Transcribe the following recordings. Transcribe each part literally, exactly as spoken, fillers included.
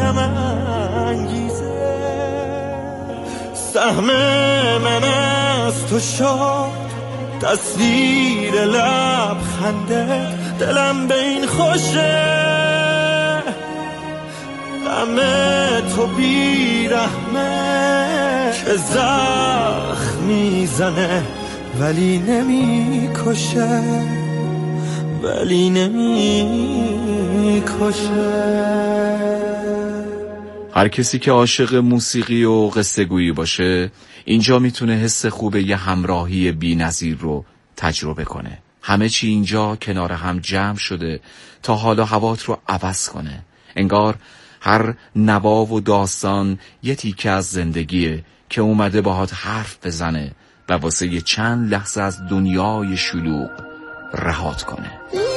غم انگیزه. سهم من از تو شد تصویر لبخنده، دلم به این خوشه غم تو بیرحمه که زخم میزنه ولی نمی کشه، ولی نمی کشه. هر کسی که عاشق موسیقی و قصه گویی باشه اینجا میتونه حس خوب یه همراهی بی‌نظیر رو تجربه کنه. همه چی اینجا کنار هم جمع شده تا حالا هوات رو عوض کنه. انگار هر نوا و داستان یه تیکه از زندگیه که اومده باهات حرف بزنه و واسه یه چند لحظه از دنیای شلوغ رهات کنه.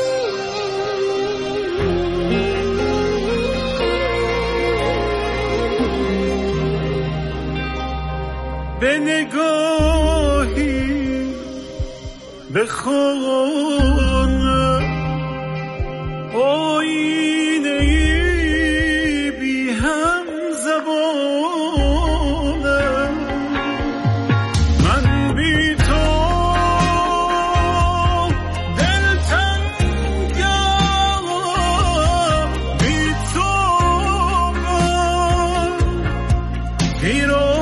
به نگاهی به خانه آینه بی هم زبانه، من بی تو دلتنگم، بی تو من پیرانه.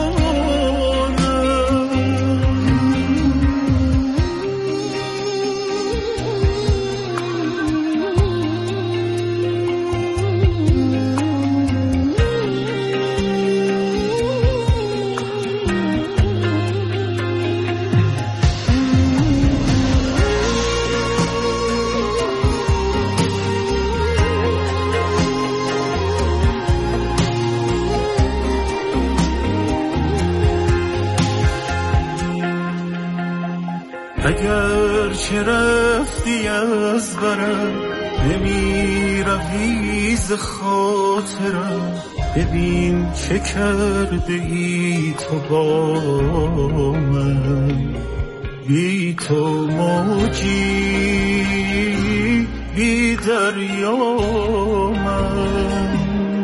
اگر چه رفتی از برم نمی روی ز خاطرم، ببین چه کرده ای تو با من. بی تو موجی بی دریا من،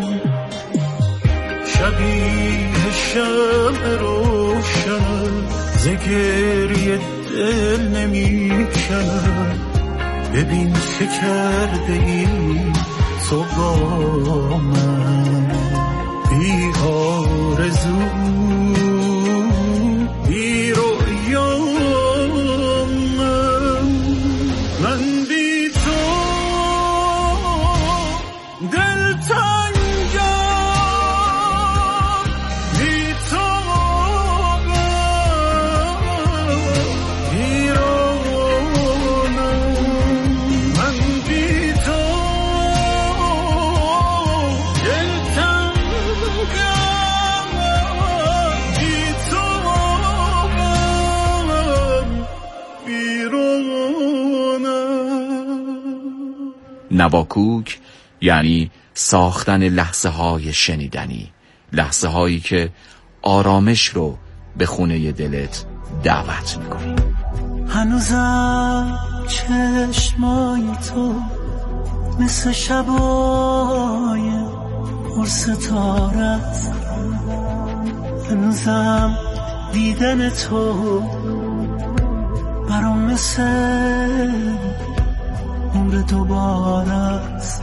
شبیه شمع روشن ز گریه دل نمی کنم. ببین چه کرده ای تو با من، بی آرزو بی رویا من، من بی تو دلتنگم، بی تو نواکوک یعنی ساختن لحظه های شنیدنی، لحظه هایی که آرامش رو به خونه دلت دعوت میکنی. هنوزم چشمای تو مثل شبای پرستارت، هنوزم دیدن تو برام مثل عمر دوباره است.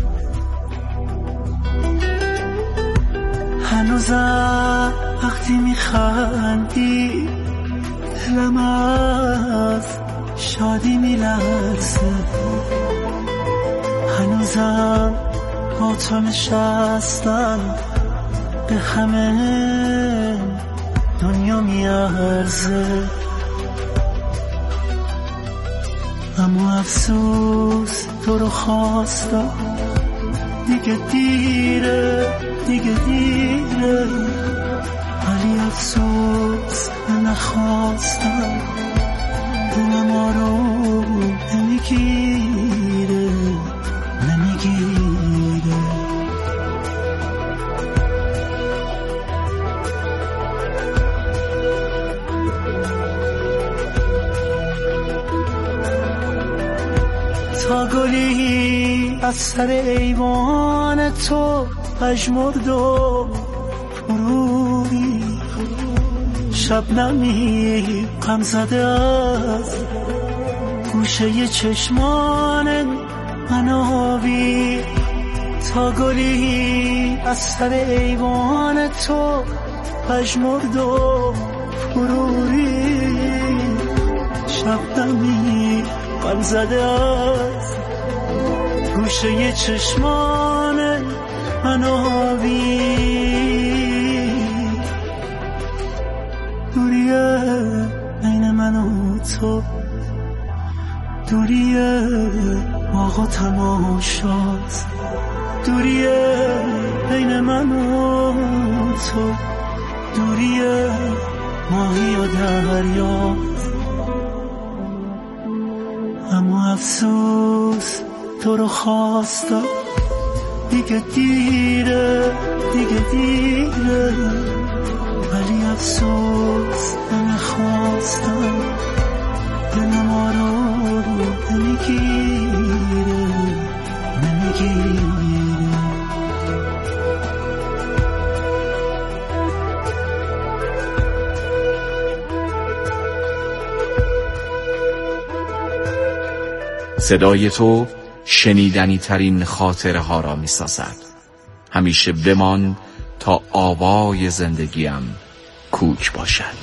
هنوزم وقتی میخندی دلم از شادی میلرزه، هنوزم با تو نشستم به همه دنیا میارزه. اما افسوس تو رو خواستم، دیگه دیره دیگه دیره، ولی افسوس نخواستم، دلم آروم نمیگیره نمیگیره. تا گلی از سر ایوان تو پژمرد و غروری، شبنمی غم زده از گوشه چشمان منابی، تا گلی از سر ایوان تو پژمرد و غروری، شبنمی غم زده از گوشه چشمان منابی. دوریه بین من و تو، دوریه باغ و تماشاست، دوریه بین من و تو، دوریه ماهی و دریاست. اما افسوس تو رو خواستم، دیگه دیره دیگه دیره، ولی افسوس نمیخواستم، دل ما رو نمیگیره نمیگیره. صدای تو شنیدنی ترین خاطره ها را می سازد. همیشه بمان تا آوای زندگیم کوک باشد.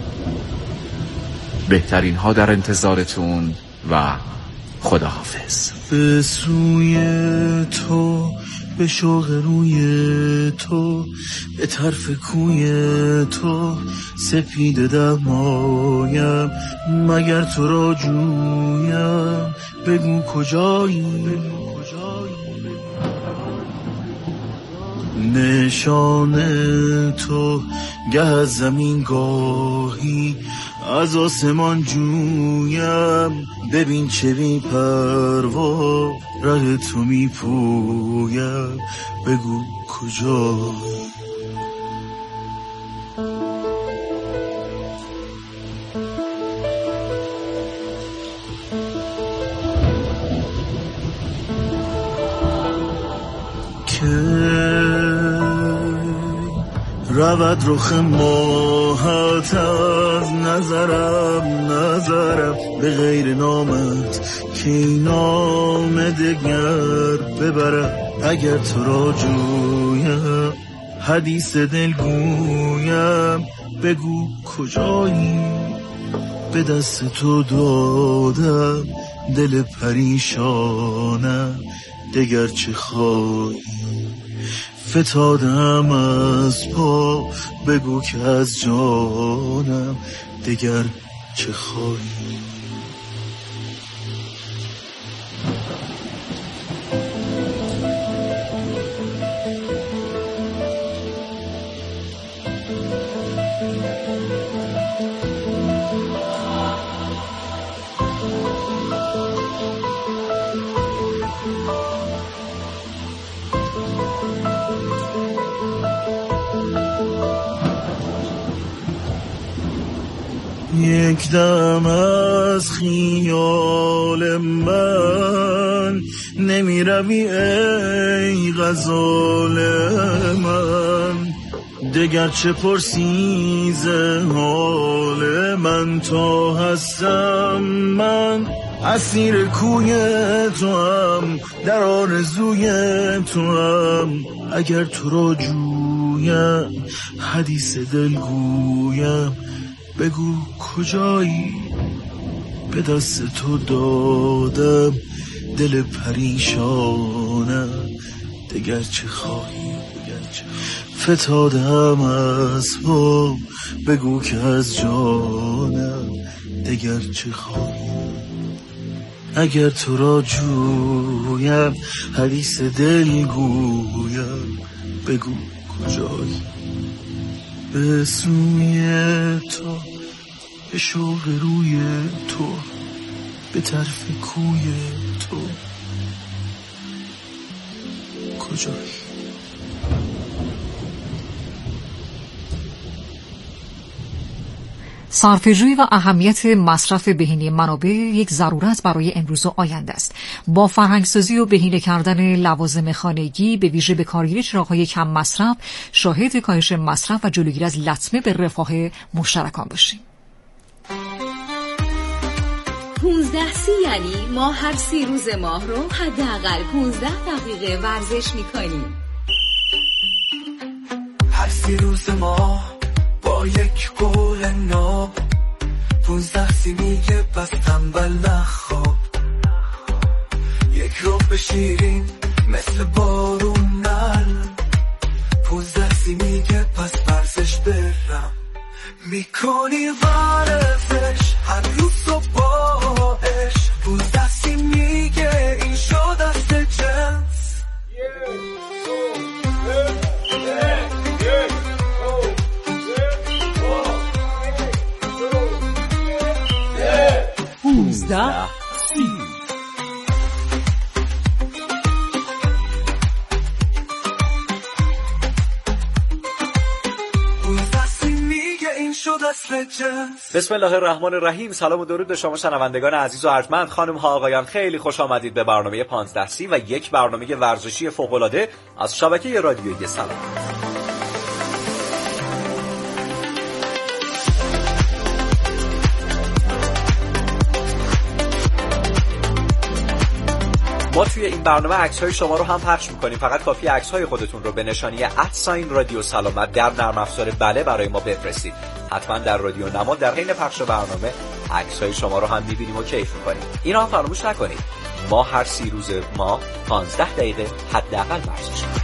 بهترین ها در انتظارتون و خداحافظ. به سوی تو، به شوق روی تو، به طرف کوی تو، سپید دمایم مگر تو را جویم، بگو کجایی، نشان تو گه از زمین گاهی از آسمان جویم، ببین چه بی پروا ره تو می پویم، بگو کجایی. رود رخ ماهت از نظرم نظرم، به غیر نامت که نام دگر ببرم، اگر تو را جویم حدیث دل گویم، بگو کجایی. به دست تو دادم دل پریشانم، دگر چه خواهی. فتادم از پا، بگو که از جانم دگر چه خواهی. یک دم از خیال من نمی روی ای غزال من، دگر چه پرسی ز حال من، تا هستم من اسیر کوی تو هم، در آرزوی تو هم، اگر تو را جویم حدیث دل گویم، بگو کجایی. به دست تو دادم دل پریشانم، دگر چه خواهی. فتادم از پا، بگو که از جانم دگر چه خواهی. اگر تو را جویم حدیث دل گویم، بگو کجایی. به سوی تو، به شوق روی تو، به طرف کوی تو، کجایی. صرفه‌جویی و اهمیت مصرف بهینه منابع یک ضرورت برای امروز و آینده است. با فرهنگسازی و بهینه کردن لوازم خانگی به ویژه به کارگیری چراغ‌های کم مصرف شاهد کاهش مصرف و جلوگیری از لطمه به رفاه مشترکان باشیم. پونزده سی یعنی ما هر سی روز ماه رو حداقل پونزده دقیقه ورزش میکنیم. هر سی روز ماه با یک قول نو، پونزده سی میگه پس تنبل نخواب، یک رو به شیرین مثل بارون نل، پونزده سی میگه پس ورزش برم، میکنی ورزش هر روز صبحش، پونزده سی میگه این شد دست جنس. پونزده سی بسم الله الرحمن الرحیم. سلام و درود به شما شنوندگان عزیز و ارجمند، خانم ها آقایان، خیلی خوش آمدید به برنامه پانزده سی و یک برنامه ورزشی فوق العاده از شبکه رادیویی سلام. ما توی این برنامه عکس‌های شما رو هم پخش می‌کنیم، فقط کافی عکس‌های خودتون رو به نشانی ات رادیو سلامت در نرم افزار بله برای ما بفرستید. حتما در رادیو نما در حین پخش برنامه عکس‌های شما رو هم می‌بینیم و کیف می‌کنیم. اینا هم فراموش نکنید ما هر سی روز ما پانزده دقیقه حداقل ورزش کنیم.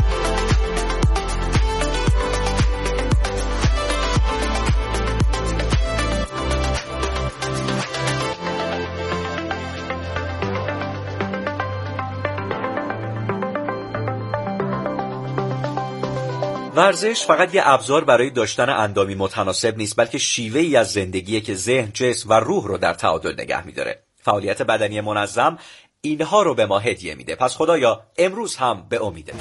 ورزش فقط یه ابزار برای داشتن اندامی متناسب نیست، بلکه شیوه‌ای از زندگیه که ذهن، جسم و روح رو در تعادل نگه می‌داره. فعالیت بدنی منظم اینها رو به ما هدیه میده. پس خدایا امروز هم به امیده.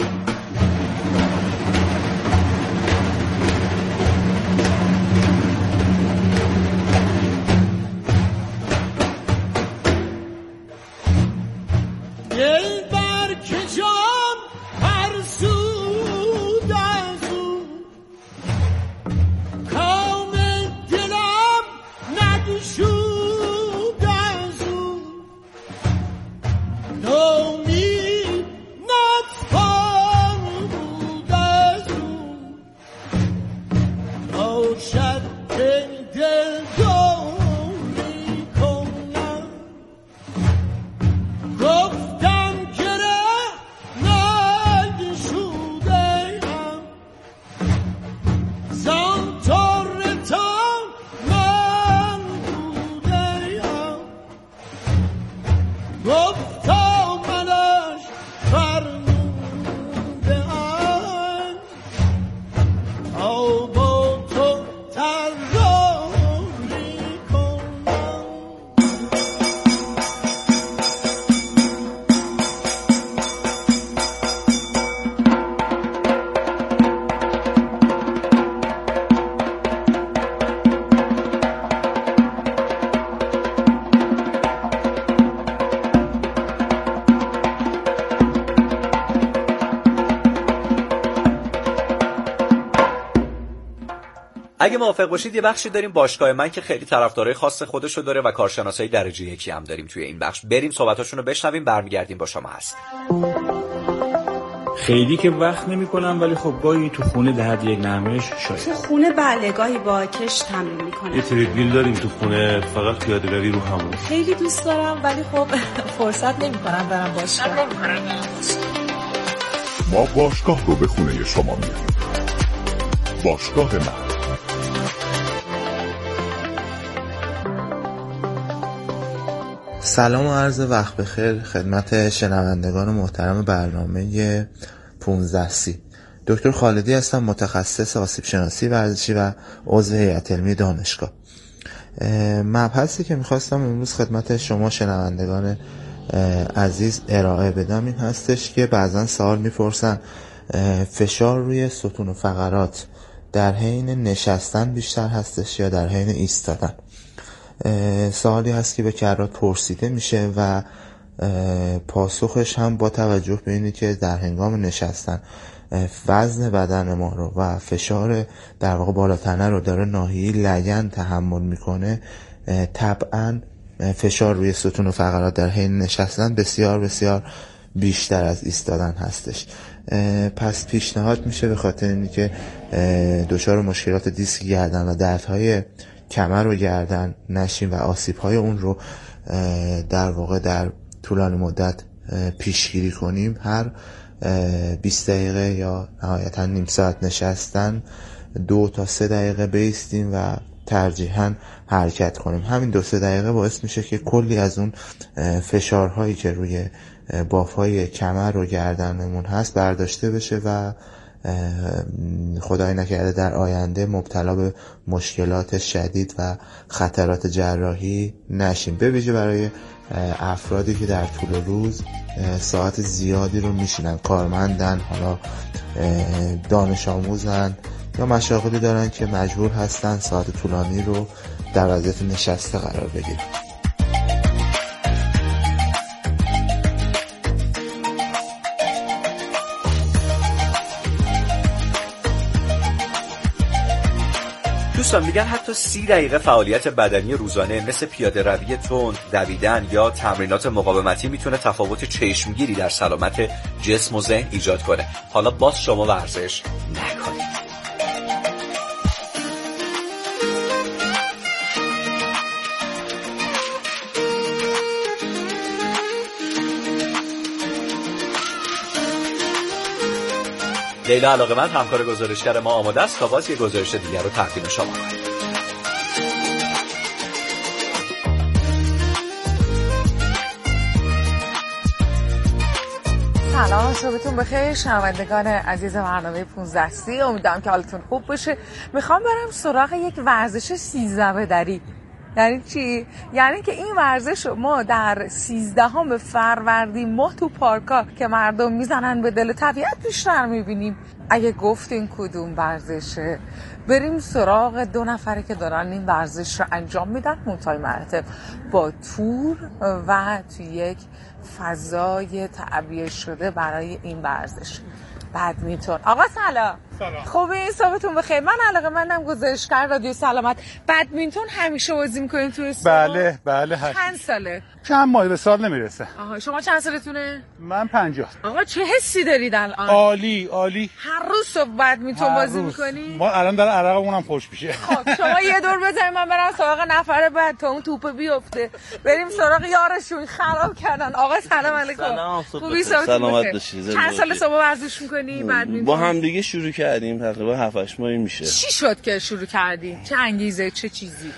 اگه موافق باشید یه بخشی داریم باشگاه من که خیلی طرفدارای خاص خودشو داره و کارشناسای درجه یکی هم داریم توی این بخش. بریم صحبتاشون رو بشنویم، برمیگردیم با شما هست. خیلی که وقت نمی‌کنم ولی خب گاهی تو خونه در حد یک نرمش شاید. تو خونه بله، گاهی با کش تمرین می‌کنم. یه تریدمیل داریم تو خونه، فقط پیاده روی رو همون. خیلی دوست دارم ولی خب فرصت نمی‌کنم برم باشگاه. ما باشگاه رو به خونه شما میاریم. باشگاه من. سلام و عرض وقت بخیر خدمت شنوندگان محترم برنامه پانزده سی. دکتر خالدی هستم، متخصص آسیب شناسی ورزشی و عضو هیئت علمی دانشگاه. مبحثی که میخواستم امروز خدمت شما شنوندگان عزیز ارائه بدم این هستش که بعضا سوال میپرسن فشار روی ستون و فقرات در حین نشستن بیشتر هستش یا در حین ایستادن؟ سوالی هست که به کرات پرسیده میشه و پاسخش هم با توجه به اینه که در هنگام نشستن وزن بدن ما رو و فشار در واقع بالاتنه رو داره ناحیه لگن تحمل میکنه، طبعا فشار روی ستون و فقرات در حین نشستن بسیار بسیار بیشتر از ایستادن هستش. پس پیشنهاد میشه به خاطر اینی که دچار مشکلات دیسک گردن و دردهای کمر و گردن نشیم و آسیب‌های اون رو در واقع در طولانی مدت پیشگیری کنیم، هر بیست دقیقه یا نهایتا نیم ساعت نشستن دو تا سه دقیقه بایستیم و ترجیحاً حرکت کنیم. همین دو سه دقیقه باعث میشه که کلی از اون فشارهایی که روی بافهای کمر و گردنمون هست برداشته بشه و خدای نکرده در آینده مبتلا به مشکلات شدید و خطرات جراحی نشیم. به ویژه برای افرادی که در طول روز ساعت زیادی رو میشینن، کارمندن، حالا دانش آموزن یا مشاغلی دارن که مجبور هستن ساعت طولانی رو در وضعیت نشسته قرار بگیرن. دوستان میگن حتی سی دقیقه فعالیت بدنی روزانه مثل پیاده روی تند، دویدن یا تمرینات مقاومتی میتونه تفاوت چشمگیری در سلامت جسم و ذهن ایجاد کنه. حالا باز شما ورزش نکنید. لیلا علاقه‌مند همکار گزارشگر ما آماده است تا باز یه گزارش دیگر رو تقدیم شما کنیم. سلام، صبحتون بخیر شنوندگان عزیز برنامه پانزده سی. امیدوارم که حالتون خوب باشه. میخوام برم سراغ یک ورزش سیزده بدری. یعنی چی؟ یعنی که این ورزش ما در سیزدهم فروردین ماه تو پارکا که مردم میزنن به دل طبیعت بیشتر میبینیم. اگه گفتین کدوم ورزشه، بریم سراغ دو نفری که دارن این ورزش رو انجام میدن منتهای مراتب با تور و تو یک فضای تعبیه شده برای این ورزش بدمینتون. آقا سلام. سلام. خوبه؟ صبحتون بخیر. من علاقه‌مندم گزارشگر رادیو سلامت. بدمینتون همیشه بازی می‌کنین تو استاد؟ بله بله. هست. چند ساله؟ چند ماه، به سال نمیرسه. آها، شما چند سالتونه؟ من پنجاه. آقا چه حسی دارید الان؟ عالی عالی. هر روز صبح بدمینتون بازی می‌کنی؟ ما الان در عرقمون هم خوش میشه. خب شما یه دور بزنید من برم سراغ نفر بعد تا اون توپ بیفته. بریم سراغ یارشون خراب کردن. آقا سلام علیکم. سلام. خوبی؟ سلامت باشید. چند سال صبح ورزش می‌کنی بدمینتون؟ با هم دیگه شروع کردیم تقریبا هفت هشت ماهی میشه. چی شد که شروع کردی؟ چه انگیزه، چه چیزی؟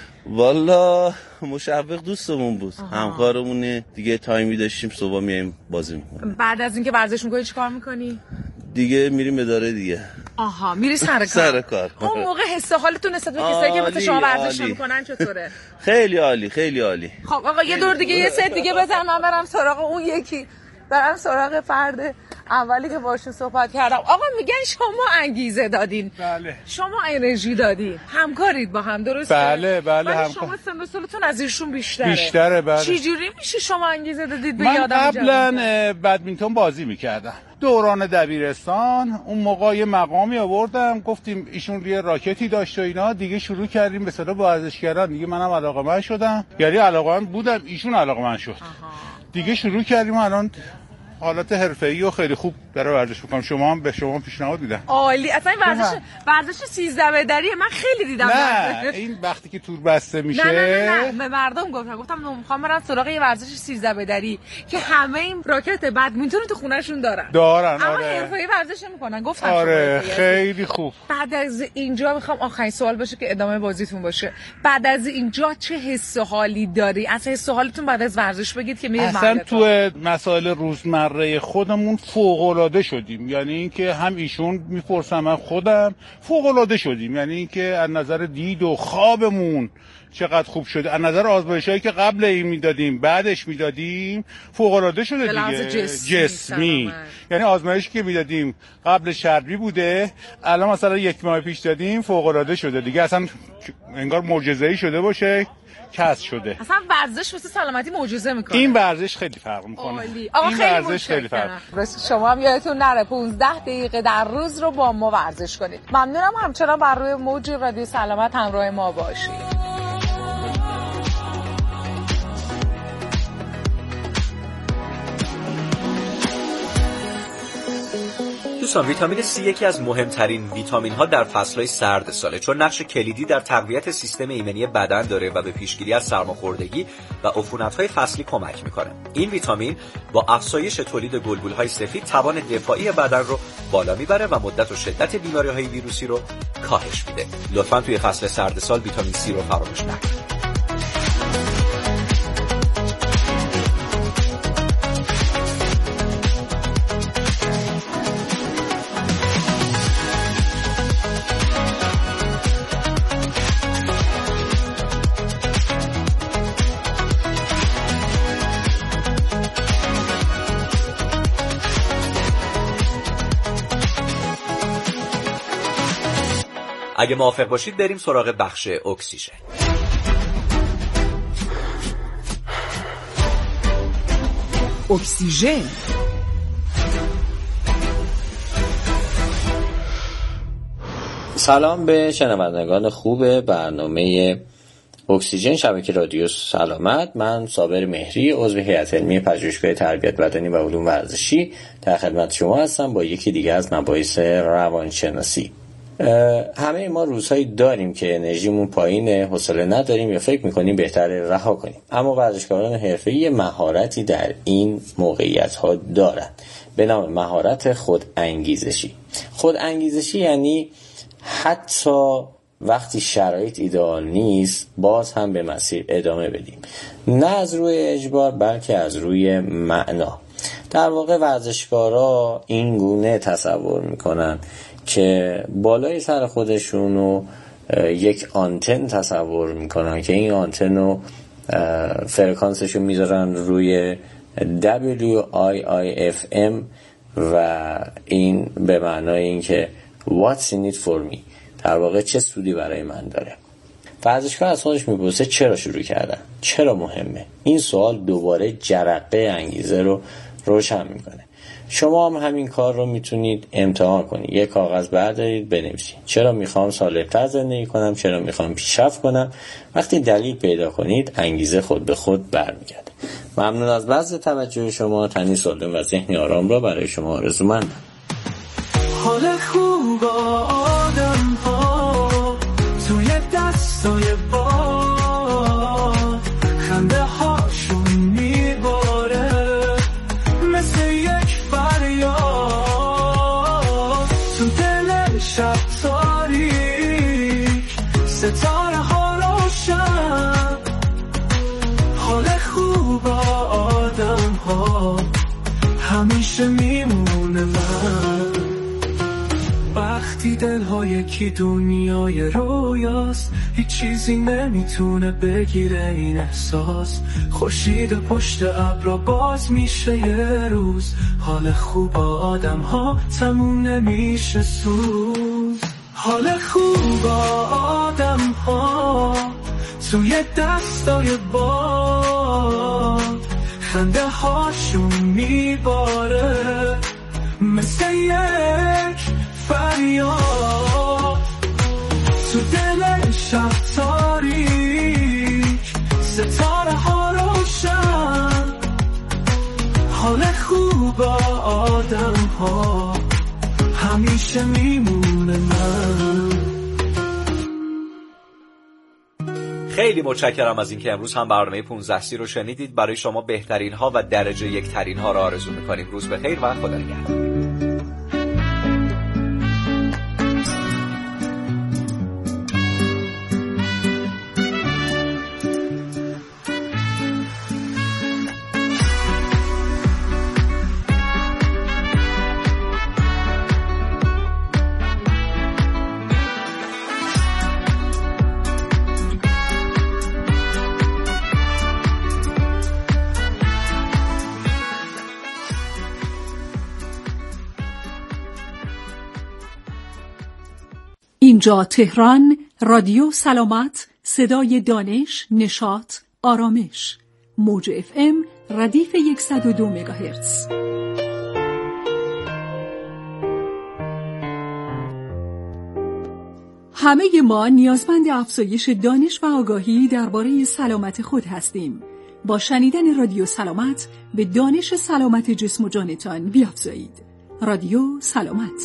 والا مشوق دوستمون بود، همکارمونه دیگه، تایمی داشتیم صبح میایم بازی میکنیم. بعد از اینکه ورزش میکنی چیکار میکنی؟ دیگه میریم اداره دیگه. آها، میری سر کار. سر کار. اون موقع حس حالتون نسبت به کسایی که مثل شما ورزش نمیکنن چطوره؟ خیلی عالی، خیلی عالی. خب آقا یه دور دیگه، یه ست دیگه بزن من برم سراغ اون یکی. برم سراغ فرد اولی که باشون صحبت کردم. آقا میگن شما انگیزه دادین. بله. شما انرژی دادین. همکارید با هم، درسته؟ بله بله همکار. شما سن و سالتون از ایشون بیشتره. بیشتره بله. چه جوری میشه شما انگیزه دادید به من یادم قبلا بدمینتون بازی میکردم. دوران دبیرستان اون موقع یه مقامی آوردم، گفتیم ایشون یه راکتی داشت و اینا، دیگه شروع کردیم به اصطلاح ورزش کردن. دیگه منم علاقه‌مند شدم. یعنی علاقه‌مند بودم، ایشون علاقه‌مند شد. آها. دیگه شروع کردیم الان حالت حرفه‌ای و خیلی خوب برای ورزش می‌کنم. شما هم به شما پیشنهاد میدم. عالی. اصلا این ورزش ورزش سیزده بدریه. من خیلی دیدم. نه این وقتی که تور بسته میشه. نه نه نه, نه. به مردم گفتم گفتم می‌خوام برم سراغ یه ورزش سیزده بدری که همه این راکت بدمینتون تو خونه‌شون دارن. دارن اما آره. حرفه‌ای ورزش نمی‌کنن. گفتم آره خیلی خوب. بعد از اینجا می‌خوام آخرین سوال باشه که ادامه بازیتون باشه. بعد از اینجا چه حس و حالی داری؟ اصلا حس و حالتون بعد از ورزش بگید که میرید اصلا تو مسائل روزمره خودمون فوق‌العاده شدیم. یعنی اینکه هم ایشون میپرسم من خودم فوق‌العاده شدیم. یعنی اینکه از نظر دید و خوابمون چقدر خوب شده. از نظر آزمایشایی که قبل این میدادیم بعدش میدادیم فوق العاده شده دیگه. جسمی, جسمی. یعنی آزمایشی که میدادیم قبل چربی بوده، الان مثلا یک ماه پیش دادیم فوق العاده شده دیگه، اصلا انگار معجزه‌ای شده باشه، کسب شده. اصلا ورزش واسه سلامتی معجزه میکنه. این ورزش خیلی فرق میکنه. این خیلی ورزش خیلی فرق. شما هم یادتون نره پانزده دقیقه در روز رو با ما ورزش کنید. ممنونم همچنان بر روی موج رادیو سلامت همراه ما باشید. دوستان ویتامین سی یکی از مهمترین ویتامین ها در فصلهای سرد ساله، چون نقش کلیدی در تقویت سیستم ایمنی بدن داره و به پیشگیری از سرماخوردگی و عفونت‌های فصلی کمک میکنه. این ویتامین با افزایش تولید گلبولهای سفید توان دفاعی بدن رو بالا میبره و مدت و شدت بیماری‌های ویروسی رو کاهش میده. لطفاً توی فصل سرد سال ویتامین سی رو فراموش نکنید. اگه موافق باشید بریم سراغ بخش اکسیژن. اکسیژن سلام به شنوندگان خوب برنامه اکسیژن شبکه رادیو سلامت. من صابر مهری، عضو هیئت علمی پژوهشگاه تربیت بدنی و علوم ورزشی در خدمت شما هستم با یکی دیگه از مباحث روانشناسی. همه ما روزهایی داریم که انرژیمون پایینه، حوصله نداریم یا فکر میکنیم بهتره رها کنیم، اما ورزشکاران حرفه‌ای مهارتی در این موقعیت‌ها دارند به نام مهارت خود انگیزشی. خود انگیزشی یعنی حتی وقتی شرایط ایدئال نیست باز هم به مسیر ادامه بدیم، نه از روی اجبار بلکه از روی معنا. در واقع ورزشکارا این گونه تصور میکنن که بالای سر خودشونو یک آنتن تصور میکنن که این آنتن رو فرکانسشو میذارن روی دبلیو آی آی اف ام و این به معنای این که what's in it for me، در واقع چه سودی برای من داره. ورزشکار از خودش میپرسه چرا شروع کردن، چرا مهمه. این سوال دوباره جرقه انگیزه رو روشن میکنه. شما هم همین کار رو میتونید امتحان کنید. یک کاغذ بردارید بنویسید چرا میخوام سالم‌تر زندگی کنم، چرا میخوام پیشرفت کنم. وقتی دلیل پیدا کنید انگیزه خود به خود برمیگرده. ممنون از بذل توجه شما. تنی سالم و ذهنی آرام را برای شما آرزومندم. حال خوب آدم ها توی دستای باد، خنده هاشون میباره مثل یک فریاد تو دل شب تاریک، ستاره ها روشن. حال خوب آدم ها همیشه میمونه. من وقتی دل‌ها یکی دنیای رویاست، هیچ چیزی نمیتونه بگیره این احساس. خورشید پشت ابرا باز میشه یه روز، حال خوب آدم ها تموم نمیشه سوز. حال خوب آدم ها توی دستای باد، خنده هاشون میباره مثل یک فریاد تو دل شب تاریک، ستاره ها روشن. حال خوب آدم ها همیشه میمونه. من خیلی متشکرم از اینکه امروز هم برنامه پانزده سی رو شنیدید. برای شما بهترین ها و درجه یک ترین ها رو آرزو می‌کنیم. روز بخیر و خدا نگهدار. اینجا تهران، رادیو سلامت، صدای دانش، نشاط، آرامش. موج اف ام ردیف صد و دو مگاهرتز. همه ما نیازمند افزایش دانش و آگاهی درباره سلامت خود هستیم. با شنیدن رادیو سلامت به دانش سلامت جسم و جانتان بیافزایید. رادیو سلامت.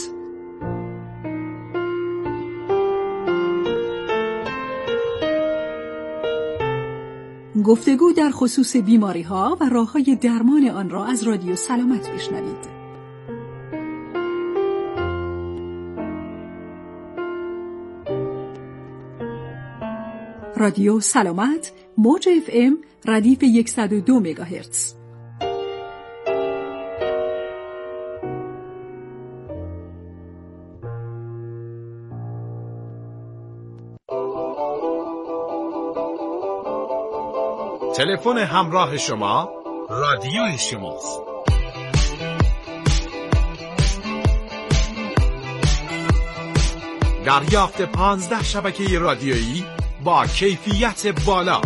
گفتگو در خصوص بیماری‌ها و راه‌های درمان آن را از رادیو سلامت بشنوید. رادیو سلامت، موج اف ام ردیف صد و دو مگاهرتز. تلفن همراه شما رادیو شماست. دریافت پانزده شبکه رادیویی با کیفیت بالا،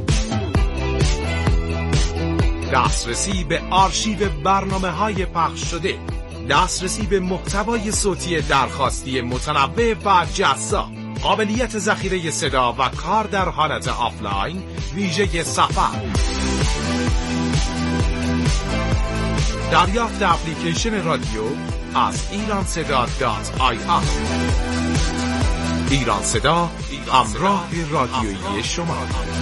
دسترسی به آرشیو برنامه‌های پخش شده، دسترسی به محتوای صوتی درخواستی متنوع و جذاب، قابلیت ذخیره صدا و کار در حالت آفلاین ویژه سفر، دریافت اپلیکیشن رادیو از ایران صدا دات آی آر. ایران صدا، همراه رادیویی شما.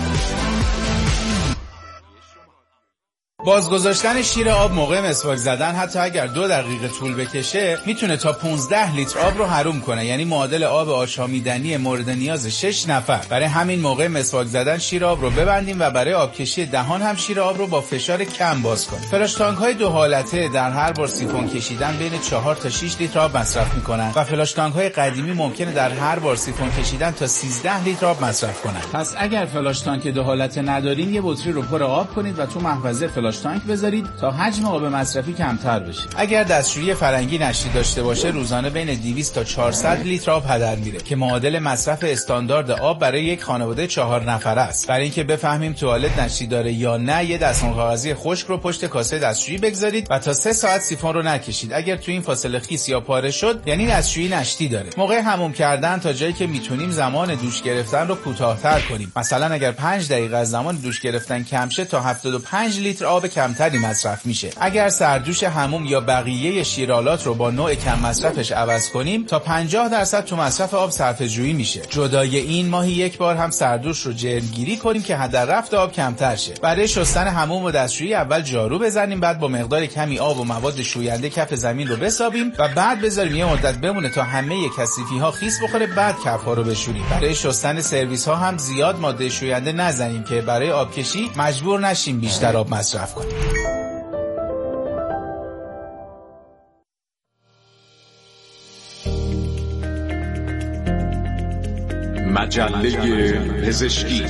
بازگذاشتن شیر آب موقع مسواک زدن حتی اگر دو دقیقه طول بکشه میتونه تا پانزده لیتر آب رو حروم کنه، یعنی معادل آب آشامیدنی مورد نیاز شش نفر. برای همین موقع مسواک زدن شیر آب رو ببندیم و برای آبکشی دهان هم شیر آب رو با فشار کم باز کنیم. فلاش تانک های دو حالته در هر بار سیفون کشیدن بین چهار تا شش لیتر آب مصرف میکنن و فلاش تانک های قدیمی ممکنه در هر بار سیفون کشیدن تا سیزده لیتر آب مصرف کنن. پس اگر فلاش تانک دو حالته ندارین، یه بطری رو پر آب کنید و تو محفظه فلاش تانک بذارید تا حجم آب مصرفی کمتر بشه. اگر دستشویی فرنگی نشتی داشته باشه، روزانه بین دویست تا چهارصد لیتر آب هدر میره که معادل مصرف استاندارد آب برای یک خانواده چهار نفره است. برای اینکه بفهمیم توالت نشتی داره یا نه، یه دستمال کاغذی خشک رو پشت کاسه دستشویی بگذارید و تا سه ساعت سیفون رو نکشید. اگر تو این فاصله خیس یا پاره شد، یعنی دستشویی نشتی داره. موقع حموم کردن تا جایی که میتونیم زمان دوش گرفتن رو کوتاه‌تر کنیم. مثلا اگر پنج دقیقه از زمان دوش گرفتن کم شه، تا هفتاد و پنج لیتر آب کمتری مصرف میشه. اگر سردوش حموم یا بقیه شیرالات رو با نوع کم مصرفش عوض کنیم، تا پنجاه درصد تو مصرف آب صرفه‌جویی میشه. جدای این، ماهی یک بار هم سردوش رو جلگیری کنیم که هدر رفت آب کمتر شه. برای شستن حموم و دستشویی اول جارو بزنیم، بعد با مقدار کمی آب و مواد شوینده کف زمین رو بسابیم و بعد بذاریم یه مدت بمونه تا همه کثیفی ها خیس بخوره، بعد کف ها رو بشوریم. برای شستن سرویس ها هم زیاد ماده شوینده نزنیم که برای آبکشی مجبور نشیم بیشتر آب مصرف کنیم. مجله پزشکی.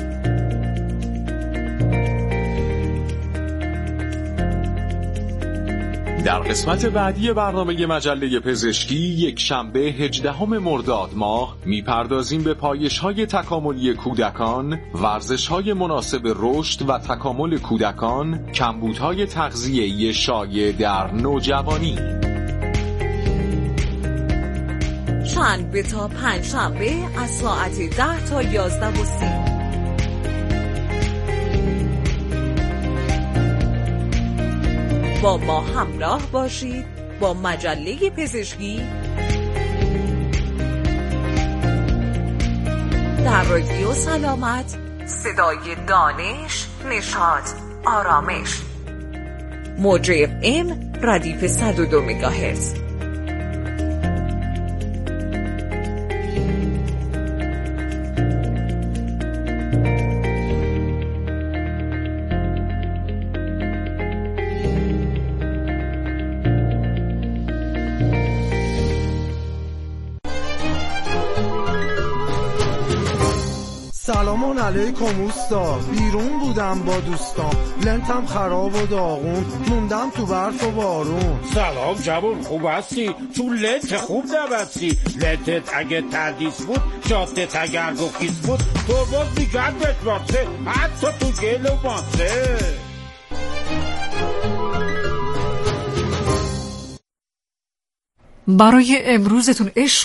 در قسمت بعدی برنامه مجله پزشکی، یک شنبه هجدهم مرداد ماه، میپردازیم به پایش‌های تکاملی کودکان، ورزش‌های مناسب رشد و تکامل کودکان، کمبودهای تغذیه‌ای شایع در نوجوانی. شنبه تا پنج شنبه از ساعت ده تا یازده و سی. با ما همراه باشید با مجله پزشکی در رادیو سلامت، صدای دانش، نشاط، آرامش. موج اف ام ردیف صد و دو مگاهرتز. سلامان علیکم اوستا، بیرون بودم با دوستان، لنتم خراب و داغون، موندم تو برف و بارون. سلام جوون، خوب هستی؟ تو لنت خوب نبستی، لنتت اگه تردیس بود، شاتت اگر گخیز بود، ترباز دیگر بشمارسه، حتی تو گل و ماسه. برای امروزتون عشق